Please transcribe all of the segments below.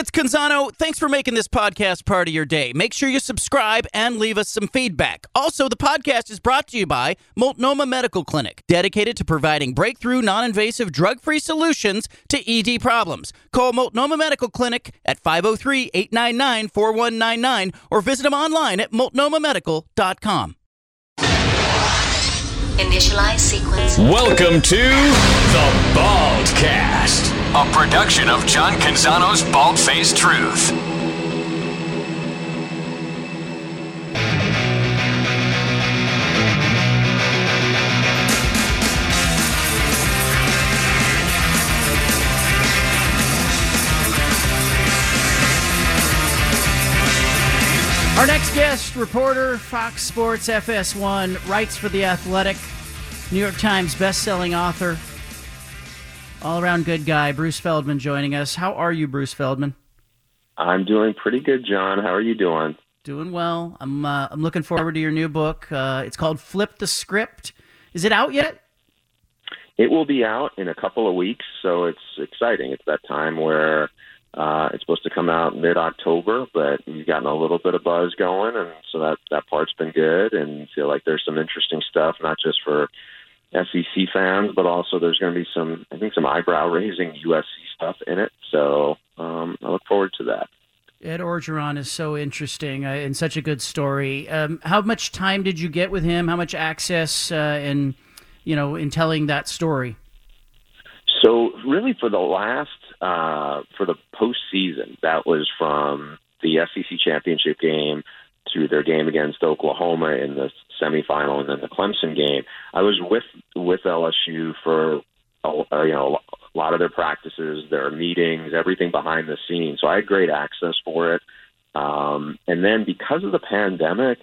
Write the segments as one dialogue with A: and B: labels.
A: it's Canzano. Thanks for making this podcast part of your day. Make sure you subscribe and leave us some feedback. Also, the podcast is brought to you by Multnomah Medical Clinic, dedicated to providing breakthrough, non-invasive, drug-free solutions to ED problems. Call Multnomah Medical Clinic at 503-899-4199 or visit them online at multnomahmedical.com.
B: Initialize sequence.
C: Welcome to the Baldcast, a production of John Canzano's Bald-Faced Truth.
A: Our next guest, reporter, Fox Sports FS1, writes for The Athletic, New York Times best-selling author, all-around good guy, Bruce Feldman joining us. How are you, Bruce Feldman?
D: I'm doing pretty good, John. How are you doing?
A: Doing well. I'm looking forward to your new book. It's called Flip the Script. Is it out yet?
D: It will be out in a couple of weeks, so it's exciting. It's that time where it's supposed to come out mid-October, but we've gotten a little bit of buzz going, and so that part's been good, and feel like there's some interesting stuff, not just for SEC fans, but also there's going to be some eyebrow-raising USC stuff in it, so I look forward to that.
A: Ed Orgeron is so interesting and such a good story. How much time did you get with him? How much access in telling that story?
D: So really for the postseason, that was from the SEC championship game to their game against Oklahoma in the semifinal and then the Clemson game. I was with LSU for a lot of their practices, their meetings, everything behind the scenes. So I had great access for it. And then because of the pandemic,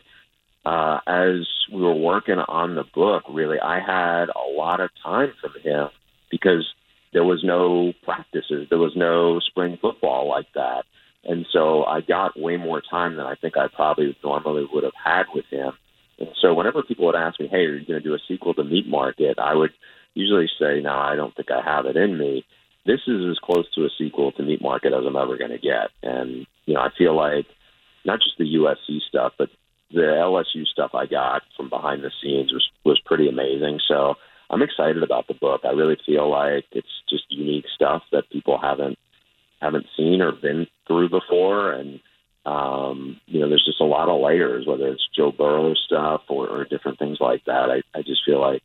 D: as we were working on the book, really, I had a lot of time from him because there was no practices. There was no spring football like that. And so I got way more time than I think I probably normally would have had with him. And so whenever people would ask me, hey, are you going to do a sequel to Meat Market? I would usually say, no, I don't think I have it in me. This is as close to a sequel to Meat Market as I'm ever going to get. And, I feel like not just the USC stuff, but the LSU stuff I got from behind the scenes was pretty amazing. So I'm excited about the book. I really feel like it's just unique stuff that people haven't seen or been through before. And, there's just a lot of layers, whether it's Joe Burrow stuff or different things like that. I just feel like,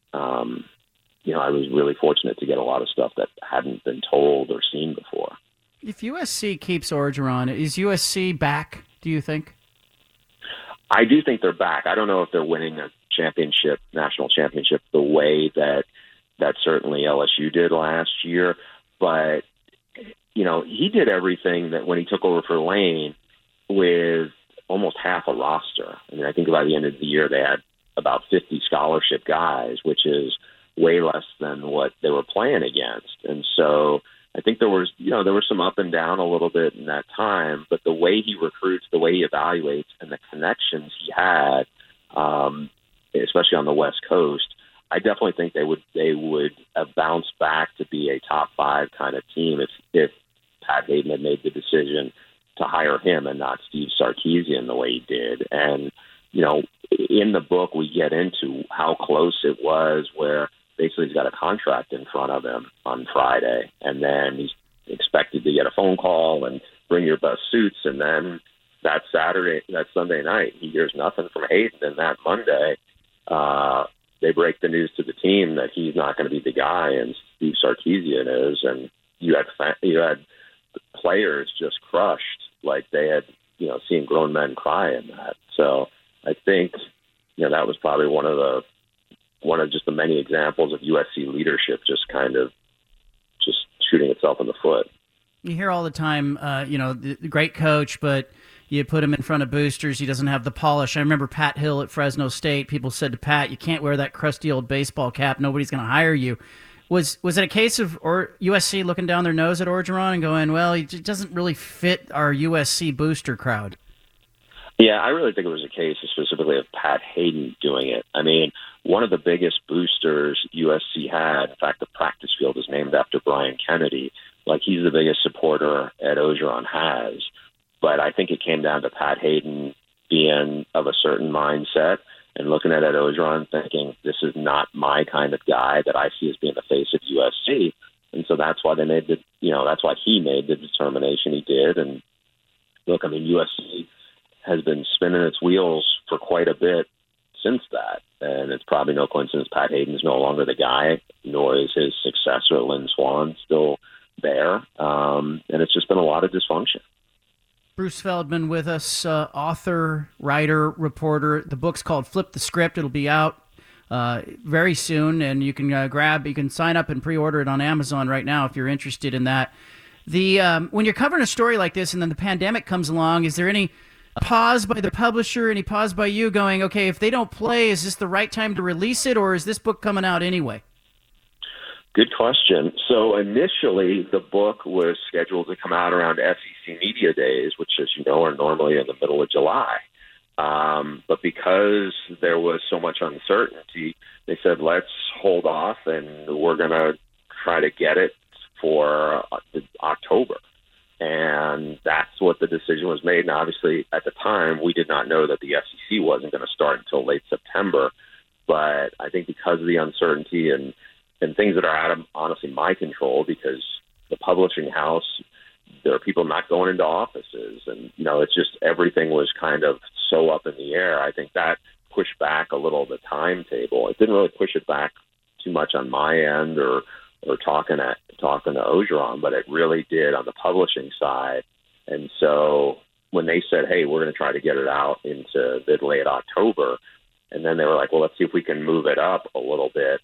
D: I was really fortunate to get a lot of stuff that hadn't been told or seen before.
A: If USC keeps Orgeron, is USC back, do you think?
D: I do think they're back. I don't know if they're winning a national championship, the way that certainly LSU did last year. But, he did everything that when he took over for Lane with almost half a roster. I mean, I think by the end of the year they had about 50 scholarship guys, which is way less than what they were playing against. And so I think there was some up and down a little bit in that time, but the way he recruits, the way he evaluates, and the connections he had, especially on the West Coast, I definitely think they would have bounced back to be a top 5 kind of team if Pat Hayden had made the decision to hire him and not Steve Sarkisian the way he did. And, in the book we get into how close it was, where basically he's got a contract in front of him on Friday, and then he's expected to get a phone call and bring your best suits, and then that Sunday night, he hears nothing from Hayden, and that Monday, they break the news to the team that he's not going to be the guy, and Steve Sarkisian is, and you had players just crushed, like they had, seen grown men cry in that. So I think, that was probably one of just the many examples of USC leadership just kind of just shooting itself in the foot.
A: You hear all the time, the great coach, but you put him in front of boosters, he doesn't have the polish. I remember Pat Hill at Fresno State. People said to Pat, you can't wear that crusty old baseball cap. Nobody's going to hire you. Was it a case of USC looking down their nose at Orgeron and going, well, he doesn't really fit our USC booster crowd?
D: Yeah, I really think it was a case specifically of Pat Hayden doing it. I mean, one of the biggest boosters USC had, in fact, the practice field is named after Brian Kennedy, like he's the biggest supporter Ed Ogeron has. But I think it came down to Pat Hayden being of a certain mindset and looking at Ed Ogeron thinking, this is not my kind of guy that I see as being the face of USC. And so that's why that's why he made the determination he did. And look, I mean, USC has been spinning its wheels for quite a bit since that. And it's probably no coincidence Pat Hayden is no longer the guy, nor is his successor, Lynn Swann, still there. And it's just been a lot of dysfunction.
A: Bruce Feldman with us, author, writer, reporter. The book's called Flip the Script. It'll be out very soon, and you can sign up and pre-order it on Amazon right now if you're interested in that. When you're covering a story like this and then the pandemic comes along, is there any pause by the publisher, any pause by you going, okay, if they don't play, is this the right time to release it, or is this book coming out anyway?
D: Good question. So initially, the book was scheduled to come out around SEC Media Days, which, as you know, are normally in the middle of July. But because there was so much uncertainty, they said, let's hold off, and we're going to try to get it for October. And that's what the decision was made. Now, obviously, at the time, we did not know that the SEC wasn't going to start until late September. But I think because of the uncertainty and things that are out of, honestly, my control, because the publishing house, there are people not going into offices. And, it's just everything was kind of so up in the air. I think that pushed back a little the timetable. It didn't really push it back too much on my end or talking to Ogeron, but it really did on the publishing side. And so when they said, hey, we're going to try to get it out into mid-late October, and then they were like, well, let's see if we can move it up a little bit.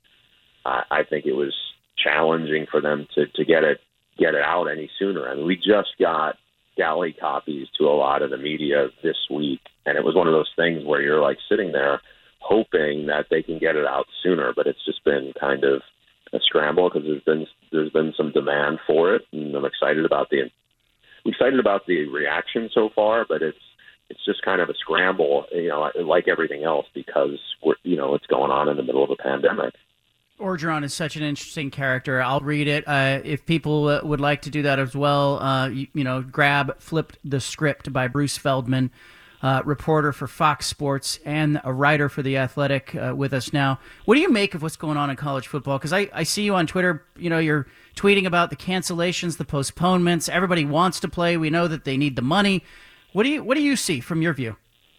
D: I think it was challenging for them to get it out any sooner. I mean, we just got galley copies to a lot of the media this week, and it was one of those things where you're like sitting there hoping that they can get it out sooner, but it's just been kind of a scramble because there's been some demand for it, and I'm excited about the reaction so far, but it's just kind of a scramble, like everything else, because it's going on in the middle of a pandemic.
A: Ogeron is such an interesting character. I'll read it. If people would like to do that as well, grab Flip the Script by Bruce Feldman, reporter for Fox Sports and a writer for The Athletic with us now. What do you make of what's going on in college football? Because I see you on Twitter, you're tweeting about the cancellations, the postponements. Everybody wants to play. We know that they need the money. What do you see from your view?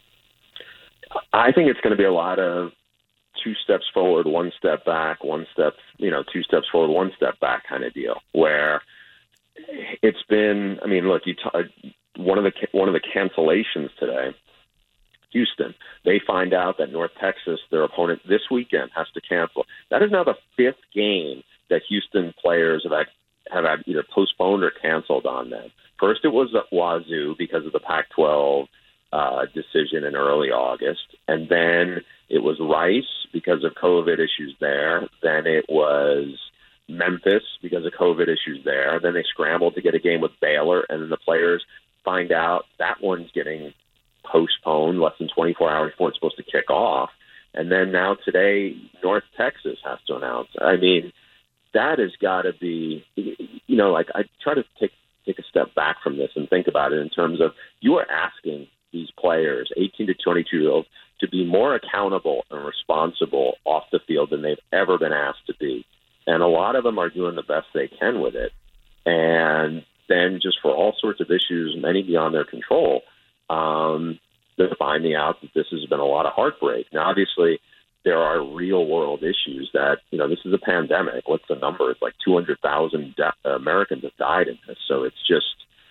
D: I think it's going to be a lot of 2 steps forward, 1 step back, 2 steps forward, 1 step back kind of deal, where it's been, I mean, look, one of the cancellations today, Houston, they find out that North Texas, their opponent this weekend, has to cancel. That is now the 5th game that Houston players have had either postponed or canceled on them. First, it was Wazoo because of the Pac-12 decision in early August, and then it was Rice because of COVID issues there. Then it was Memphis because of COVID issues there. Then they scrambled to get a game with Baylor, and then the players find out that one's getting postponed less than 24 hours before it's supposed to kick off. And then now today, North Texas has to announce. I mean, that has got to be, I try to take a step back from this and think about it in terms of you are asking these players, 18 to 22-year-olds, to be more accountable and responsible off the field than they've ever been asked to be. And a lot of them are doing the best they can with it. And then just for all sorts of issues, many beyond their control, they're finding out that this has been a lot of heartbreak. Now, obviously, there are real-world issues that, this is a pandemic. What's the number? It's like 200,000 Americans have died in this. So it's just,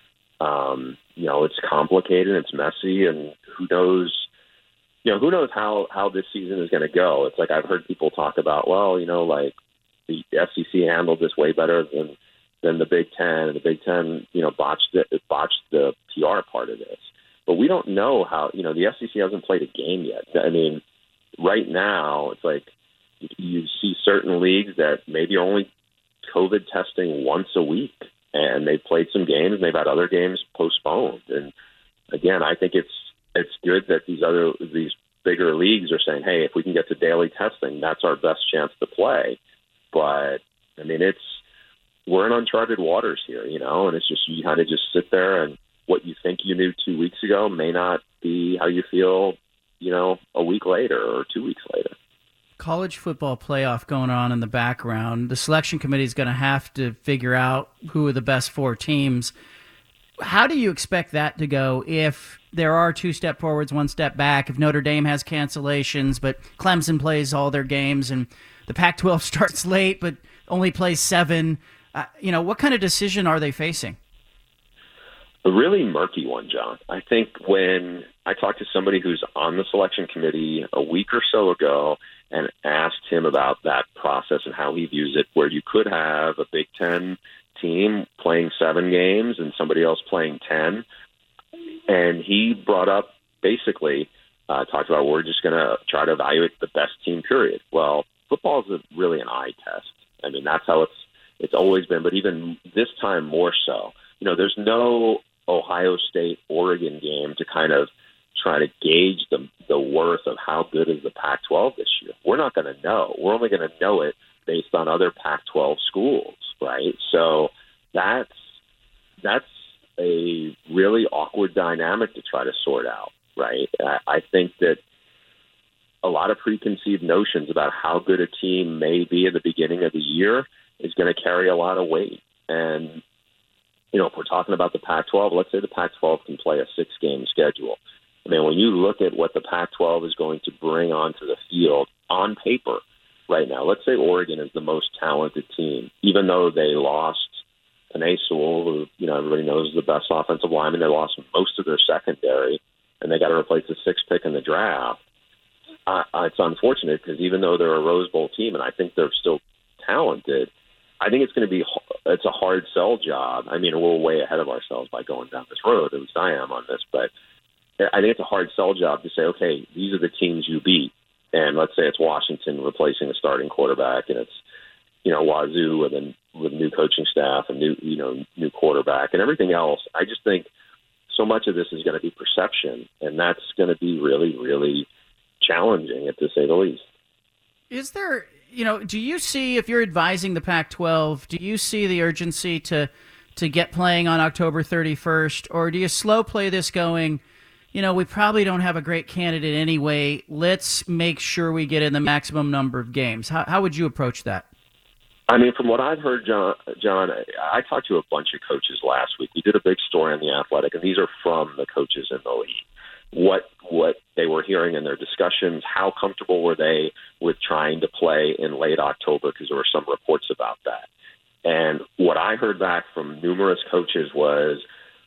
D: it's complicated, it's messy, and who knows how this season is going to go. It's like I've heard people talk about, the SEC handled this way better than the Big Ten, and the Big Ten, botched the PR part of this. But we don't know how, the SEC hasn't played a game yet. I mean, right now, it's like you see certain leagues that maybe are only COVID testing once a week, and they've played some games, and they've had other games postponed. And again, I think it's good that these bigger leagues are saying, hey, if we can get to daily testing, that's our best chance to play. But I mean, we're in uncharted waters here, and it's just you kind of just sit there, and what you think you knew 2 weeks ago may not be how you feel, a week later or 2 weeks later.
A: College football playoff going on in the background. The selection committee is going to have to figure out who are the best 4 teams. How do you expect that to go if there are 2 step forwards, 1 step back, if Notre Dame has cancellations, but Clemson plays all their games and the Pac-12 starts late but only plays 7? What kind of decision are they facing?
D: A really murky one, John. I think when I talked to somebody who's on the selection committee a week or so ago and asked him about that process and how he views it, where you could have a Big Ten team playing 7 games and somebody else playing 10. And he brought up basically talked about we're just going to try to evaluate the best team, period. Well, football is really an eye test. I mean, that's how it's always been, but even this time more so. There's no Ohio State-Oregon game to kind of try to gauge the worth of how good is the Pac-12 this year. We're not going to know. We're only going to know it based on other Pac-12 schools, right? So that's a really awkward dynamic to try to sort out, right? I think that a lot of preconceived notions about how good a team may be at the beginning of the year is going to carry a lot of weight. And if we're talking about the Pac-12, let's say the Pac-12 can play a 6-game schedule. I mean, when you look at what the Pac-12 is going to bring onto the field on paper right now, let's say Oregon is the most talented team, even though they lost Penei Sewell, who, everybody knows is the best offensive lineman. They lost most of their secondary, and they got to replace the 6th pick in the draft. It's unfortunate because even though they're a Rose Bowl team, and I think they're still talented, I think it's a hard sell job. I mean, we're way ahead of ourselves by going down this road, at least I am on this, but I think it's a hard sell job to say, okay, these are the teams you beat. And let's say it's Washington replacing a starting quarterback, and it's, Wazoo with new coaching staff and new quarterback and everything else. I just think so much of this is going to be perception, and that's going to be really, really challenging, to say the least.
A: Is there, do you see, if you're advising the Pac-12, do you see the urgency to get playing on October 31st, or do you slow play this going, we probably don't have a great candidate anyway, let's make sure we get in the maximum number of games? How would you approach that?
D: I mean, from what I've heard, John, I talked to a bunch of coaches last week. We did a big story on The Athletic, and these are from the coaches in the league. What they were hearing in their discussions, how comfortable were they with trying to play in late October, because there were some reports about that. And what I heard back from numerous coaches was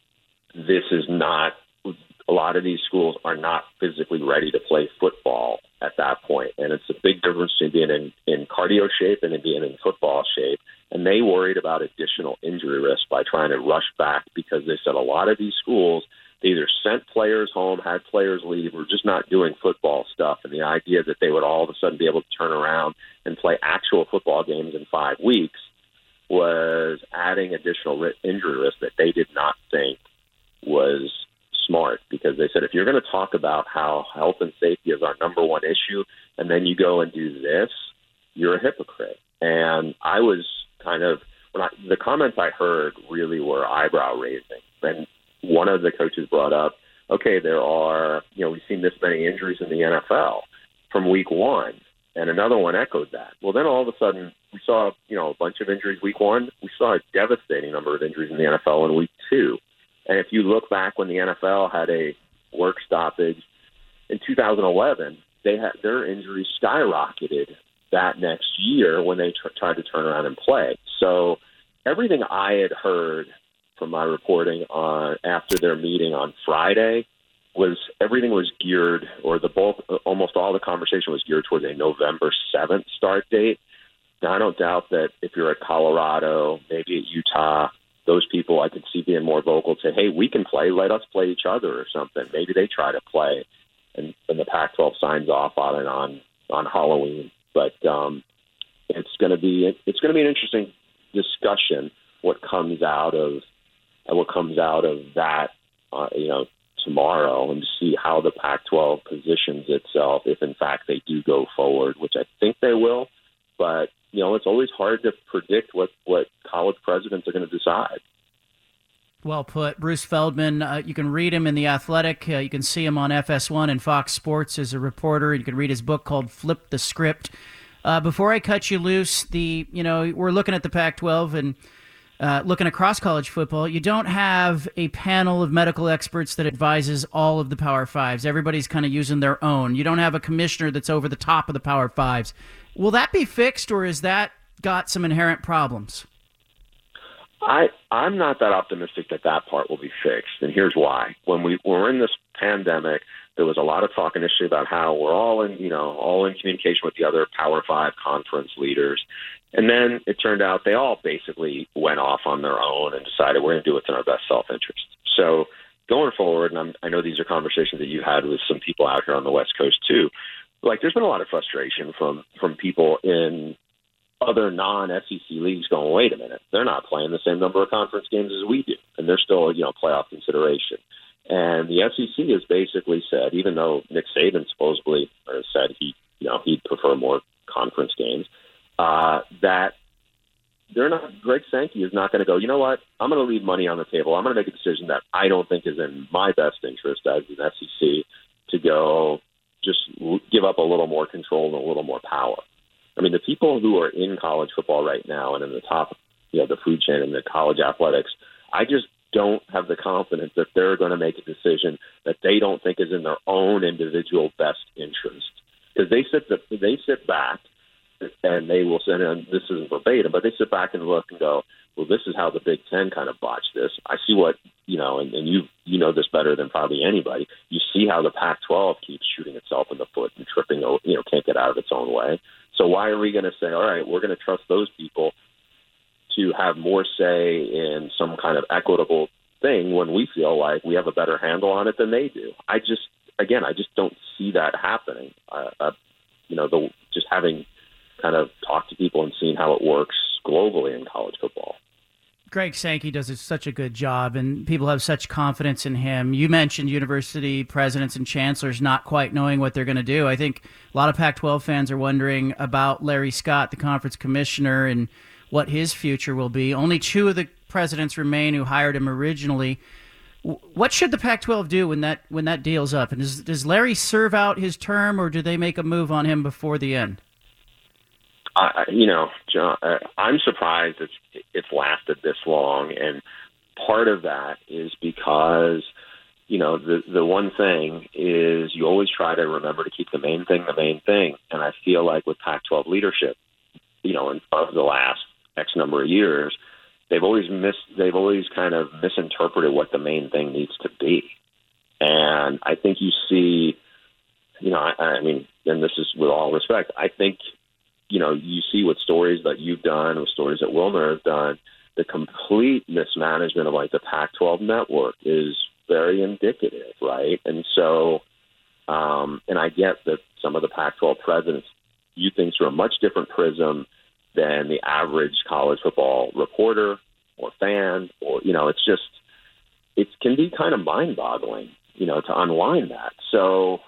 D: a lot of these schools are not physically ready to play football at that point. And it's a big difference between being in cardio shape and being in football shape. And they worried about additional injury risk by trying to rush back, because they said a lot of these schools, they either sent players home, had players leave, or just not doing football stuff. And the idea that they would all of a sudden be able to turn around and play actual football games in 5 weeks was adding additional injury risk that they did not think was smart, because they said, if you're going to talk about how health and safety is our number one issue, and then you go and do this, you're a hypocrite. And I was the comments I heard really were eyebrow raising. And one of the coaches brought up, okay, there are, we've seen this many injuries in the NFL from week 1. And another one echoed that. Well, then all of a sudden we saw, a bunch of injuries week 1. We saw a devastating number of injuries in the NFL in week 2. And if you look back when the NFL had a work stoppage in 2011, their injuries skyrocketed that next year when they tried to turn around and play. So everything I had heard from my reporting after their meeting on Friday was everything was geared, or almost all the conversation was geared towards a November 7th start date. Now, I don't doubt that if you're at Colorado, maybe at Utah, those people I could see being more vocal, say, hey, we can play, let us play each other or something. Maybe they try to play, and the Pac-12 signs off on it on Halloween. But it's going to be an interesting discussion what comes out of that tomorrow, and to see how the Pac-12 positions itself if in fact they do go forward, which I think they will. But, it's always hard to predict what college presidents are going to decide.
A: Well put. Bruce Feldman, you can read him in The Athletic. You can see him on FS1 and Fox Sports as a reporter. You can read his book called Flip the Script. Before I cut you loose, we're looking at the Pac-12 and looking across college football. You don't have a panel of medical experts that advises all of the Power Fives. Everybody's kind of using their own. You don't have a commissioner that's over the top of the Power Fives. Will that be fixed, or has that got some inherent problems?
D: I'm not that optimistic that part will be fixed, and here's why. When we're in this pandemic, there was a lot of talk initially about how we're all in communication with the other Power 5 conference leaders, and then it turned out they all basically went off on their own and decided we're going to do what's in our best self-interest. So going forward, and I know these are conversations that you had with some people out here on the West Coast too, like there's been a lot of frustration from people in other non-SEC leagues going, wait a minute, they're not playing the same number of conference games as we do, and they're still, playoff consideration. And the SEC has basically said, even though Nick Saban supposedly said he'd prefer more conference games, that they're not. Greg Sankey is not going to go, you know what, I'm going to leave money on the table. I'm going to make a decision that I don't think is in my best interest as an SEC to go just give up a little more control and a little more power. I mean, the people who are in college football right now and in the top, the food chain and the college athletics, I just don't have the confidence that they're going to make a decision that they don't think is in their own individual best interest. Because they sit back and they will say, and this isn't verbatim, but they sit back and look and go, well, this is how the Big Ten kind of botched this. I see what, and you know this better than probably anybody. You see how the Pac-12 keeps shooting itself in the foot and tripping, can't get out of its own way. So why are we going to say, all right, we're going to trust those people to have more say in some kind of equitable thing when we feel like we have a better handle on it than they do? I just don't see that happening. Just having kind of talked to people and seen how it works globally in college football.
A: Greg Sankey does such a good job, and people have such confidence in him. You mentioned university presidents and chancellors not quite knowing what they're going to do. I think a lot of Pac-12 fans are wondering about Larry Scott, the conference commissioner, and what his future will be. Only 2 of the presidents remain who hired him originally. What should the Pac-12 do when that deal's up? And does Larry serve out his term, or do they make a move on him before the end?
D: John, I'm surprised it's lasted this long, and part of that is because, the one thing is you always try to remember to keep the main thing, and I feel like with Pac-12 leadership, in the last X number of years, they've always kind of misinterpreted what the main thing needs to be, and I think you see, and this is with all respect, I think. You see what stories that you've done, with stories that Wilmer has done, the complete mismanagement of the Pac-12 network is very indicative, right? And so, and I get that some of the Pac-12 presidents view things through a much different prism than the average college football reporter or fan, or, it can be kind of mind-boggling, to unwind that. So,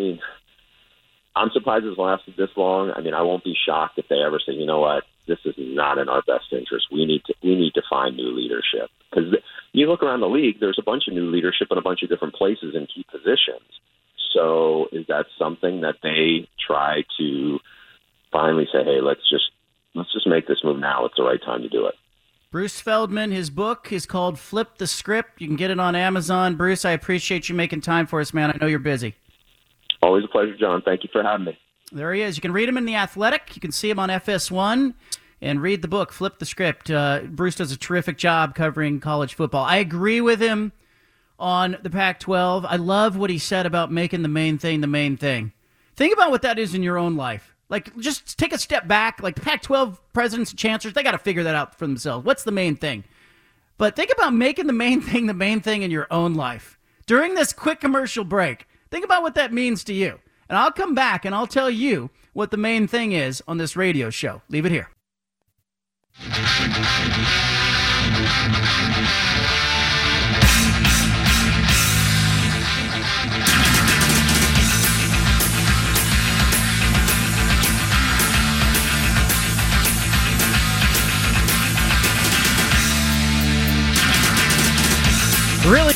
D: I'm surprised it's lasted this long. I won't be shocked if they ever say, you know what, this is not in our best interest. We need to find new leadership. Because you look around the league, there's a bunch of new leadership in a bunch of different places in key positions. So is that something that they try to finally say, hey, let's just make this move now. It's the right time to do it.
A: Bruce Feldman, his book is called Flip the Script. You can get it on Amazon. Bruce, I appreciate you making time for us, man. I know you're busy.
D: Always a pleasure, John. Thank you for having me.
A: There he is. You can read him in The Athletic. You can see him on FS1 and read the book, Flip the Script. Bruce does a terrific job covering college football. I agree with him on the Pac-12. I love what he said about making the main thing the main thing. Think about what that is in your own life. Just take a step back. The Pac-12 presidents and chancellors, they got to figure that out for themselves. What's the main thing? But think about making the main thing in your own life. During this quick commercial break, think about what that means to you. And I'll come back and I'll tell you what the main thing is on this radio show. Leave it here.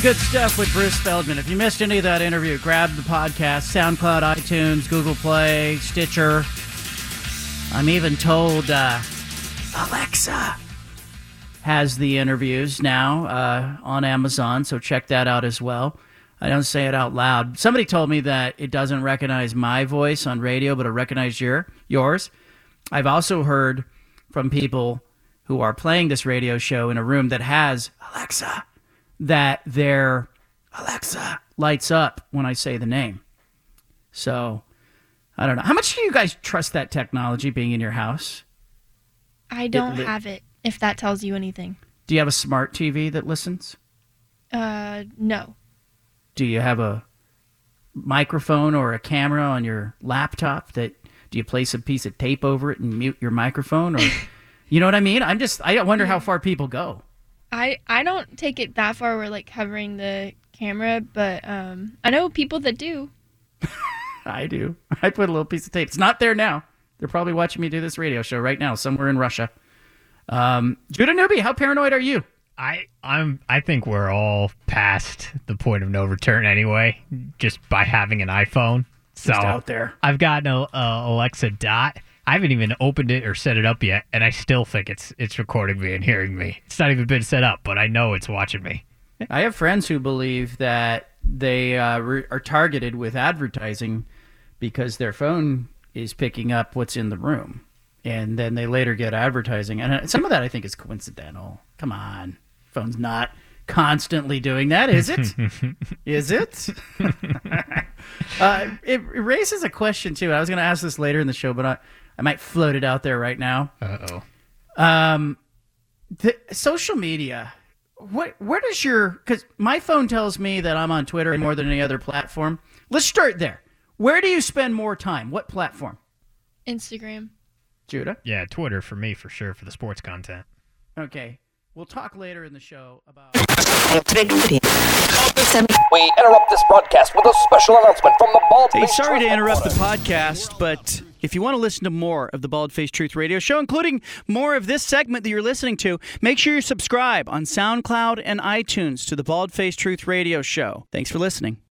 A: Good stuff with Bruce Feldman. If you missed any of that interview, grab the podcast, SoundCloud, iTunes, Google Play, Stitcher. I'm even told Alexa has the interviews now on Amazon, so check that out as well. I don't say it out loud. Somebody told me that it doesn't recognize my voice on radio, but it'll recognize yours. I've also heard from people who are playing this radio show in a room that has Alexa, that their Alexa lights up when I say the name. So, I don't know. How much do you guys trust that technology being in your house?
B: I don't have it, if that tells you anything.
A: Do you have a smart TV that listens?
B: No.
A: Do you have a microphone or a camera on your laptop do you place a piece of tape over it and mute your microphone? Or, you know what I mean? I wonder how far people go.
B: I don't take it that far. We're like covering the camera, but I know people that do.
A: I do. I put a little piece of tape. It's not there now. They're probably watching me do this radio show right now somewhere in Russia. Judah Newby, how paranoid are you?
E: I think we're all past the point of no return anyway, just by having an iPhone. So
A: just out there.
E: I've got an Alexa Dot. I haven't even opened it or set it up yet, and I still think it's recording me and hearing me. It's not even been set up, but I know it's watching me.
A: I have friends who believe that they are targeted with advertising because their phone is picking up what's in the room, and then they later get advertising. And some of that I think is coincidental. Come on. Phone's not constantly doing that, is it? Is it? It raises a question, too. I was going to ask this later in the show, but I might float it out there right now.
E: Uh-oh.
A: The social media, where does because my phone tells me that I'm on Twitter more than any other platform. Let's start there. Where do you spend more time? What platform?
B: Instagram.
A: Judah?
E: Yeah, Twitter for me, for sure, for the sports content.
A: Okay. We'll talk later in the show about...
F: We interrupt this broadcast with a special announcement from the Bald Face
G: Hey, sorry
F: Truth
G: to interrupt the
F: Headquarters.
G: podcast, but if you want to listen to more of the Bald Face Truth Radio Show, including more of this segment that you're listening to, make sure you subscribe on SoundCloud and iTunes to the Bald Face Truth Radio Show. Thanks for listening.